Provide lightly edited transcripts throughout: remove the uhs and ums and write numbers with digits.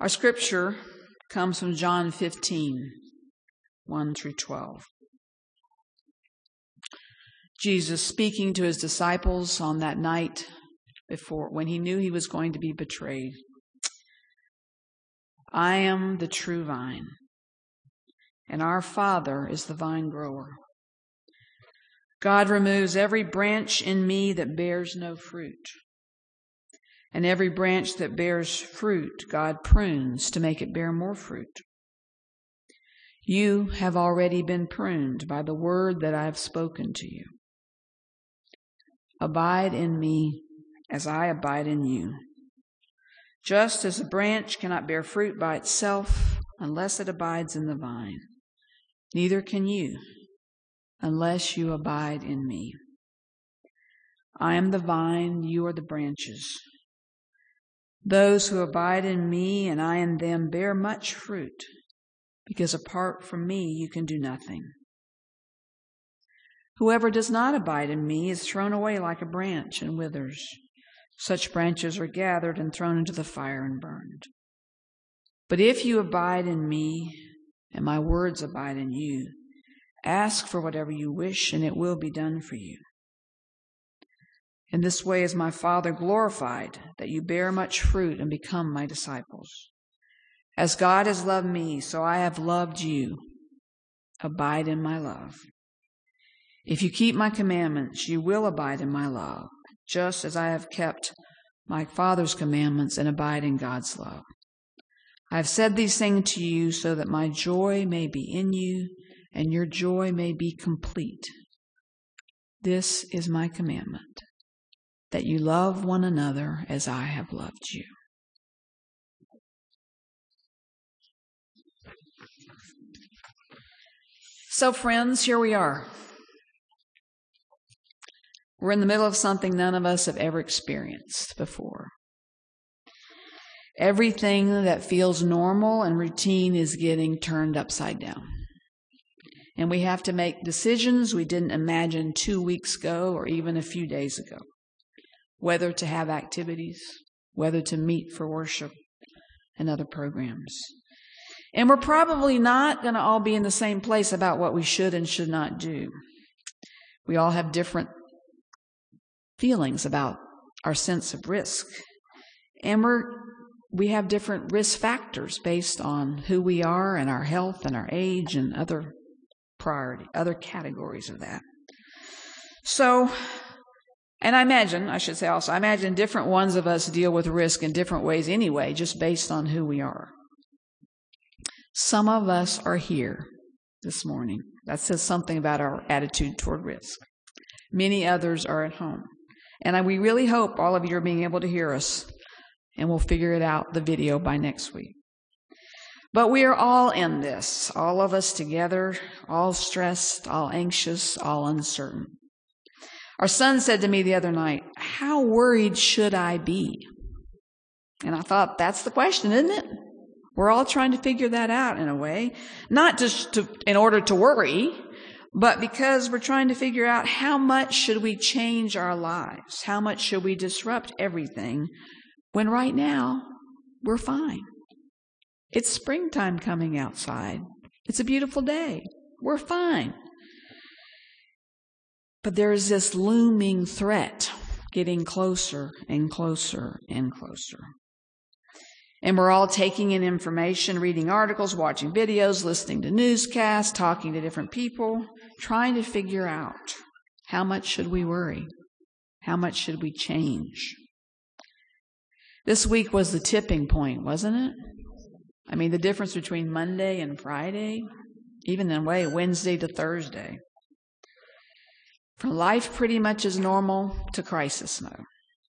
Our scripture comes from John 15, 1 through 12. Jesus speaking to his disciples on that night before, when he knew he was going to be betrayed. I am the true vine, and our Father is the vine grower. God removes every branch in me that bears no fruit. And every branch that bears fruit, God prunes to make it bear more fruit. You have already been pruned by the word that I have spoken to you. Abide in me as I abide in you. Just as a branch cannot bear fruit by itself unless it abides in the vine, neither can you unless you abide in me. I am the vine, you are the branches. Those who abide in me and I in them bear much fruit, because apart from me you can do nothing. Whoever does not abide in me is thrown away like a branch and withers. Such branches are gathered and thrown into the fire and burned. But if you abide in me and my words abide in you, ask for whatever you wish and it will be done for you. In this way is my Father glorified, that you bear much fruit and become my disciples. As God has loved me, so I have loved you. Abide in my love. If you keep my commandments, you will abide in my love, just as I have kept my Father's commandments and abide in God's love. I have said these things to you so that my joy may be in you and your joy may be complete. This is my commandment, that you love one another as I have loved you. So, friends, here we are. We're in the middle of something none of us have ever experienced before. Everything that feels normal and routine is getting turned upside down. And we have to make decisions we didn't imagine 2 weeks ago or even a few days ago. Whether to have activities, whether to meet for worship and other programs. And we're probably not going to all be in the same place about what we should and should not do. We all have different feelings about our sense of risk. And we have different risk factors based on who we are and our health and our age and other categories of that. So, and I imagine different ones of us deal with risk in different ways anyway, just based on who we are. Some of us are here this morning. That says something about our attitude toward risk. Many others are at home. And we really hope all of you are being able to hear us, and we'll figure it out, the video, by next week. But we are all in this, all of us together, all stressed, all anxious, all uncertain. Our son said to me the other night, how worried should I be? And I thought, that's the question, isn't it? We're all trying to figure that out in a way, not just in order to worry, but because we're trying to figure out how much should we change our lives? How much should we disrupt everything when right now we're fine? It's springtime coming outside. It's a beautiful day. We're fine. But there's this looming threat getting closer and closer and closer. And we're all taking in information, reading articles, watching videos, listening to newscasts, talking to different people, trying to figure out how much should we worry? How much should we change? This week was the tipping point, wasn't it? I mean, the difference between Monday and Friday, even in a way, Wednesday to Thursday. From life pretty much as normal to crisis mode.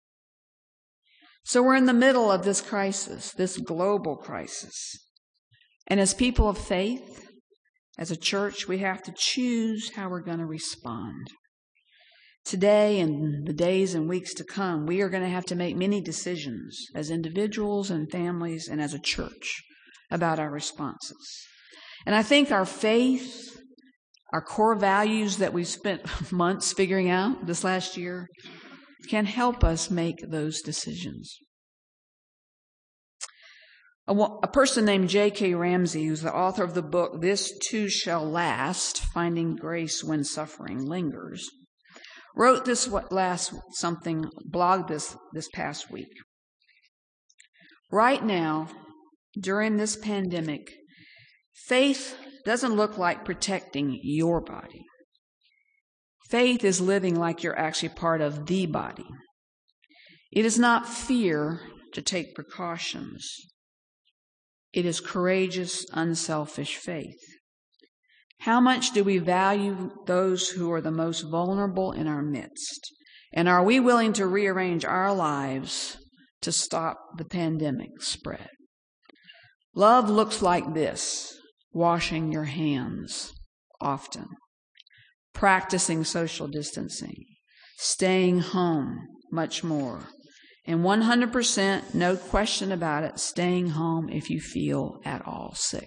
So we're in the middle of this crisis, this global crisis. And as people of faith, as a church, we have to choose how we're going to respond. Today and the days and weeks to come, we are going to have to make many decisions as individuals and families and as a church about our responses. And I think our faith, our core values that we've spent months figuring out this last year, can help us make those decisions. A person named J.K. Ramsey, who's the author of the book, This Too Shall Last, Finding Grace When Suffering Lingers, wrote this blogged this past week. Right now, during this pandemic, faith doesn't look like protecting your body. Faith is living like you're actually part of the body. It is not fear to take precautions. It is courageous, unselfish faith. How much do we value those who are the most vulnerable in our midst? And are we willing to rearrange our lives to stop the pandemic spread? Love looks like this: washing your hands often, practicing social distancing, staying home much more, and 100%, no question about it, staying home if you feel at all sick.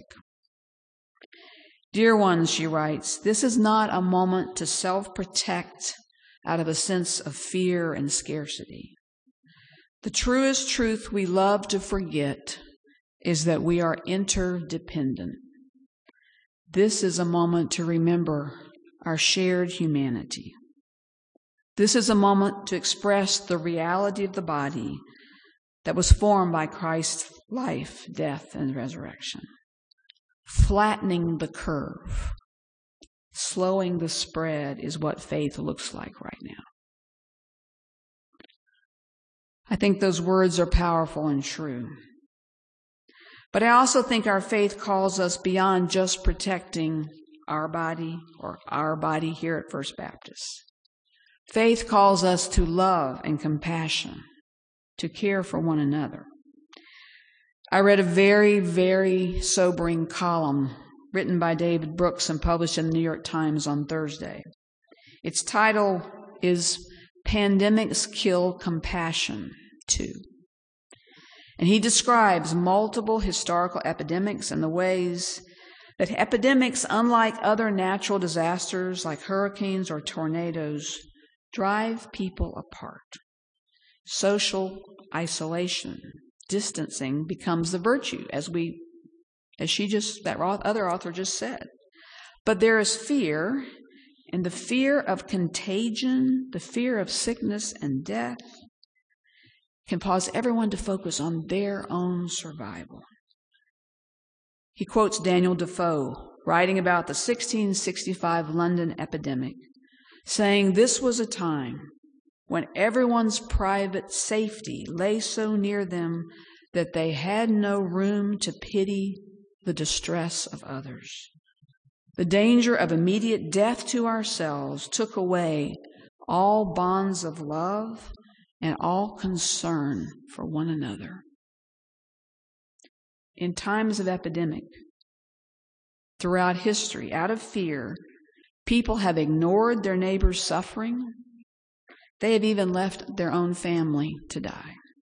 Dear ones, she writes, this is not a moment to self-protect out of a sense of fear and scarcity. The truest truth we love to forget is that we are interdependent. This is a moment to remember our shared humanity. This is a moment to express the reality of the body that was formed by Christ's life, death, and resurrection. Flattening the curve, slowing the spread is what faith looks like right now. I think those words are powerful and true. But I also think our faith calls us beyond just protecting our body here at First Baptist. Faith calls us to love and compassion, to care for one another. I read a very, very sobering column written by David Brooks and published in the New York Times on Thursday. Its title is Pandemics Kill Compassion Too. And he describes multiple historical epidemics and the ways that epidemics, unlike other natural disasters like hurricanes or tornadoes, drive people apart. Social isolation, distancing becomes the virtue, as that other author just said. But there is fear, and the fear of contagion, the fear of sickness and death, can cause everyone to focus on their own survival. He quotes Daniel Defoe, writing about the 1665 London epidemic, saying this was a time when everyone's private safety lay so near them that they had no room to pity the distress of others. The danger of immediate death to ourselves took away all bonds of love and all concern for one another. In times of epidemic, throughout history, out of fear, people have ignored their neighbor's suffering. They have even left their own family to die.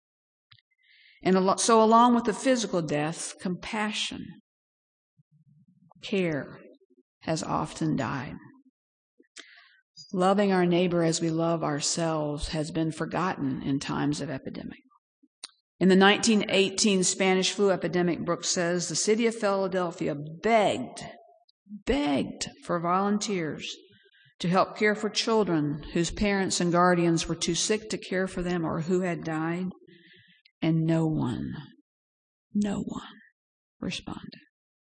And so along with the physical deaths, compassion, care has often died. Loving our neighbor as we love ourselves has been forgotten in times of epidemic. In the 1918 Spanish flu epidemic, Brooks says, the city of Philadelphia begged for volunteers to help care for children whose parents and guardians were too sick to care for them or who had died, and no one responded.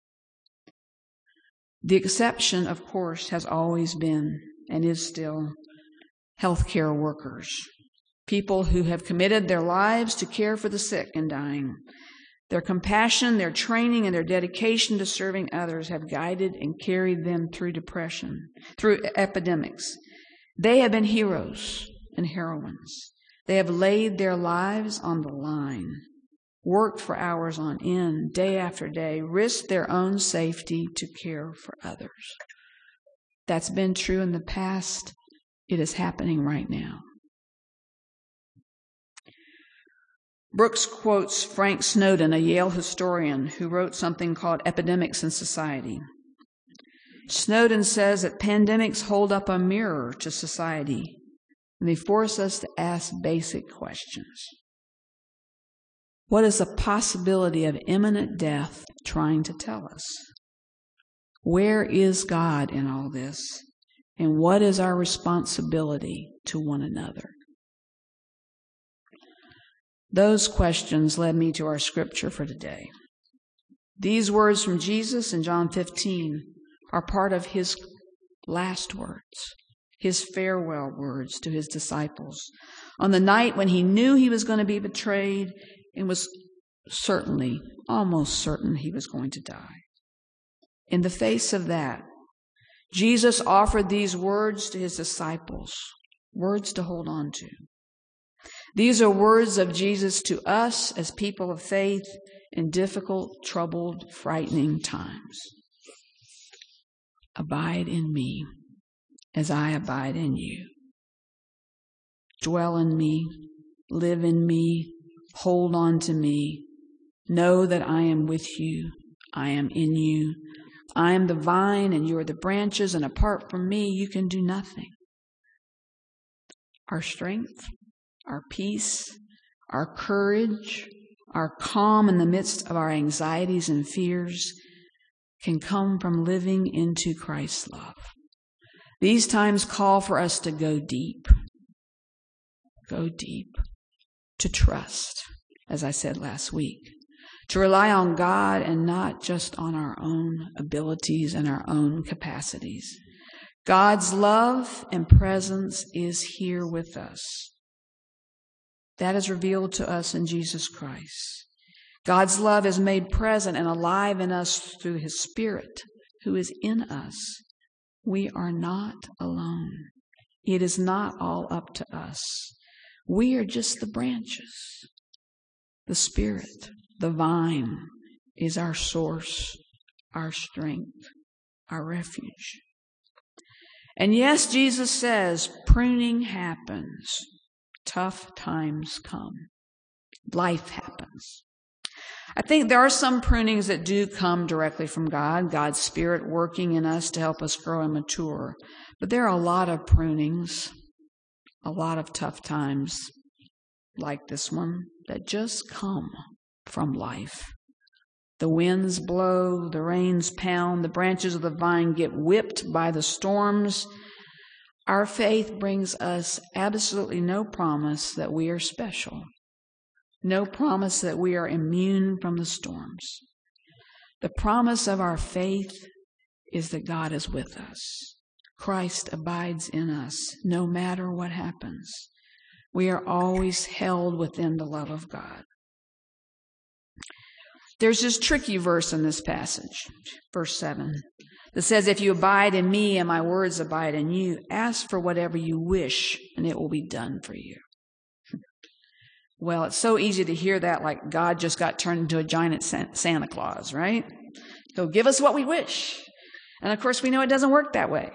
The exception, of course, has always been and is still healthcare workers, people who have committed their lives to care for the sick and dying. Their compassion, their training, and their dedication to serving others have guided and carried them through epidemics. They have been heroes and heroines. They have laid their lives on the line, worked for hours on end, day after day, risked their own safety to care for others. That's been true in the past. It is happening right now. Brooks quotes Frank Snowden, a Yale historian who wrote something called Epidemics in Society. Snowden says that pandemics hold up a mirror to society, and they force us to ask basic questions. What is the possibility of imminent death trying to tell us? Where is God in all this? And what is our responsibility to one another? Those questions led me to our scripture for today. These words from Jesus in John 15 are part of his last words, his farewell words to his disciples on the night when he knew he was going to be betrayed and was almost certain he was going to die. In the face of that, Jesus offered these words to his disciples, words to hold on to. These are words of Jesus to us as people of faith in difficult, troubled, frightening times. Abide in me as I abide in you. Dwell in me, live in me, hold on to me. Know that I am with you. I am in you. I am the vine and you are the branches, and apart from me, you can do nothing. Our strength, our peace, our courage, our calm in the midst of our anxieties and fears can come from living into Christ's love. These times call for us to go deep, to trust, as I said last week, to rely on God and not just on our own abilities and our own capacities. God's love and presence is here with us. That is revealed to us in Jesus Christ. God's love is made present and alive in us through his Spirit who is in us. We are not alone. It is not all up to us. We are just the branches. The Spirit, the vine, is our source, our strength, our refuge. And yes, Jesus says, pruning happens. Tough times come. Life happens. I think there are some prunings that do come directly from God, God's Spirit working in us to help us grow and mature. But there are a lot of prunings, a lot of tough times like this one that just come from life. The winds blow, the rains pound, the branches of the vine get whipped by the storms. Our faith brings us absolutely no promise that we are special, no promise that we are immune from the storms. The promise of our faith is that God is with us. Christ abides in us no matter what happens. We are always held within the love of God. There's this tricky verse in this passage, verse 7, that says, if you abide in me and my words abide in you, ask for whatever you wish and it will be done for you. Well, it's so easy to hear that like God just got turned into a giant Santa Claus, right? He'll give us what we wish. And of course, we know it doesn't work that way.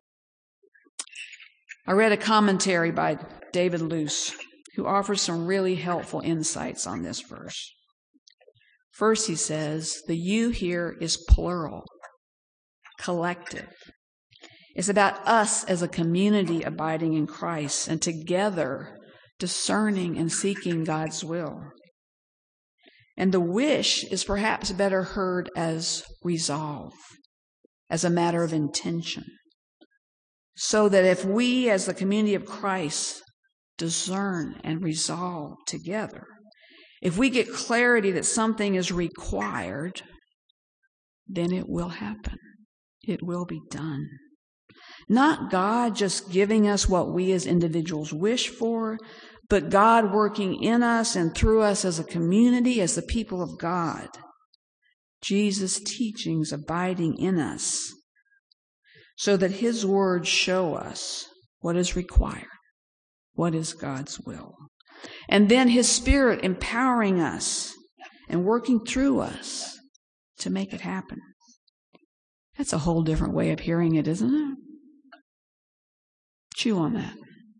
I read a commentary by David Luce, who offers some really helpful insights on this verse. First, he says, the you here is plural, collective. It's about us as a community abiding in Christ and together discerning and seeking God's will. And the wish is perhaps better heard as resolve, as a matter of intention. So that if we as the community of Christ discern and resolve together, if we get clarity that something is required, then it will happen. It will be done. Not God just giving us what we as individuals wish for, but God working in us and through us as a community, as the people of God. Jesus' teachings abiding in us so that his words show us what is required, what is God's will. And then his Spirit empowering us and working through us to make it happen. That's a whole different way of hearing it, isn't it? Chew on that.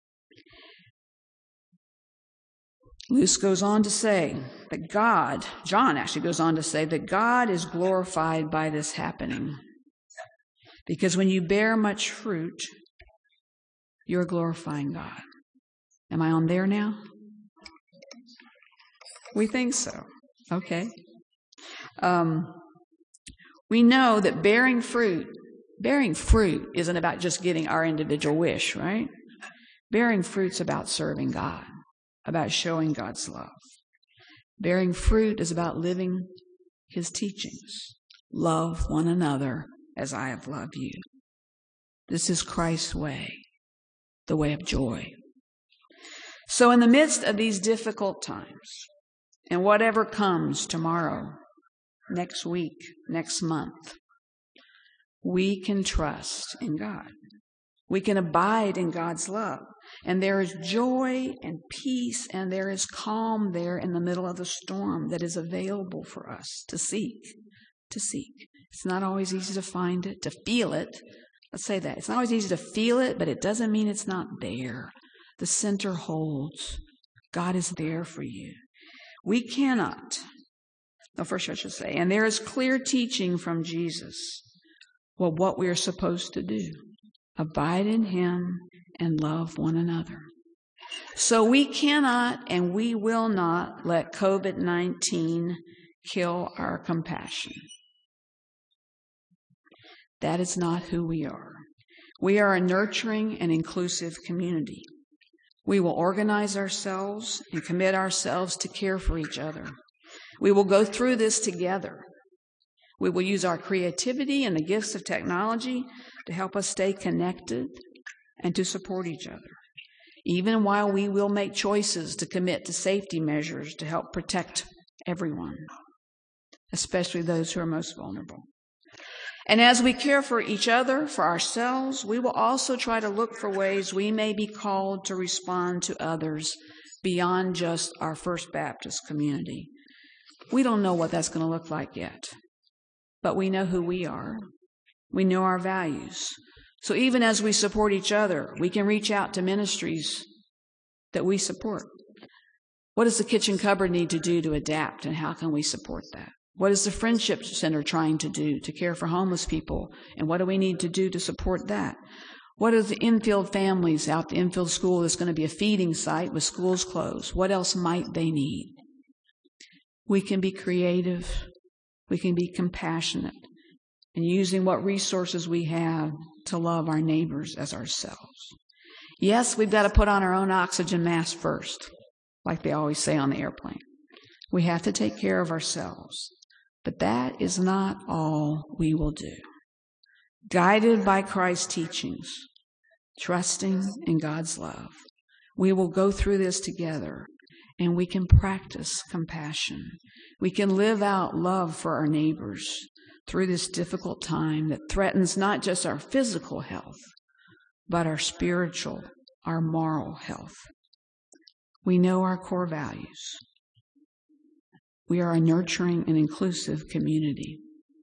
Luce goes on to say that John actually goes on to say that God is glorified by this happening. Because when you bear much fruit, you're glorifying God. Am I on there now? We think so. Okay. We know that bearing fruit isn't about just getting our individual wish, right? Bearing fruit's about serving God, about showing God's love. Bearing fruit is about living His teachings. Love one another as I have loved you. This is Christ's way, the way of joy. So in the midst of these difficult times, and whatever comes tomorrow, next week, next month, we can trust in God. We can abide in God's love. And there is joy and peace, and there is calm there in the middle of the storm that is available for us to seek. It's not always easy to find it, to feel it. Let's say that. It's not always easy to feel it, but it doesn't mean it's not there. The center holds. God is there for you. We cannot. No, first I should say, and there is clear teaching from Jesus, well, what we are supposed to do. Abide in Him and love one another. So we cannot and we will not let COVID-19 kill our compassion. That is not who we are. We are a nurturing and inclusive community. We will organize ourselves and commit ourselves to care for each other. We will go through this together. We will use our creativity and the gifts of technology to help us stay connected and to support each other, even while we will make choices to commit to safety measures to help protect everyone, especially those who are most vulnerable. And as we care for each other, for ourselves, we will also try to look for ways we may be called to respond to others beyond just our First Baptist community. We don't know what that's going to look like yet, but we know who we are. We know our values. So even as we support each other, we can reach out to ministries that we support. What does the kitchen cupboard need to do to adapt, and how can we support that? What is the Friendship Center trying to do to care for homeless people, and what do we need to do to support that? What are the infield families out the infield school that's going to be a feeding site with schools closed? What else might they need? We can be creative. We can be compassionate, and using what resources we have to love our neighbors as ourselves. Yes, we've got to put on our own oxygen mask first, like they always say on the airplane. We have to take care of ourselves. But that is not all we will do. Guided by Christ's teachings, trusting in God's love, we will go through this together, and we can practice compassion. We can live out love for our neighbors through this difficult time that threatens not just our physical health, but our spiritual, our moral health. We know our core values. We are a nurturing and inclusive community,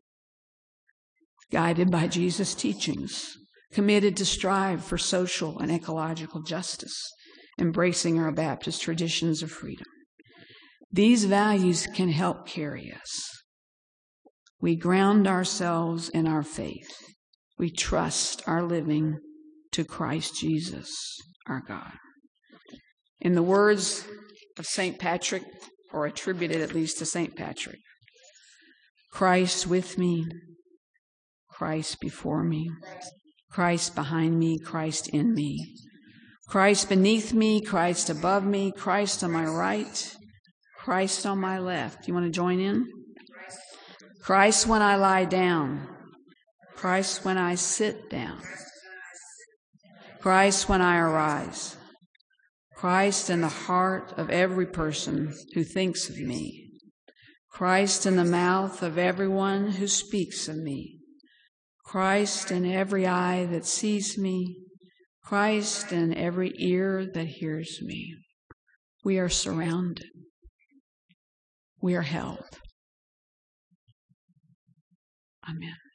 guided by Jesus' teachings, committed to strive for social and ecological justice, embracing our Baptist traditions of freedom. These values can help carry us. We ground ourselves in our faith. We trust our living to Christ Jesus, our God. In the words of St. Patrick, or attributed at least to St. Patrick, Christ with me, Christ before me, Christ behind me, Christ in me, Christ beneath me, Christ above me, Christ on my right, Christ on my left. You want to join in? Christ when I lie down, Christ when I sit down, Christ when I arise, Christ in the heart of every person who thinks of me, Christ in the mouth of everyone who speaks of me, Christ in every eye that sees me, Christ in every ear that hears me. We are surrounded. We are held. Amen.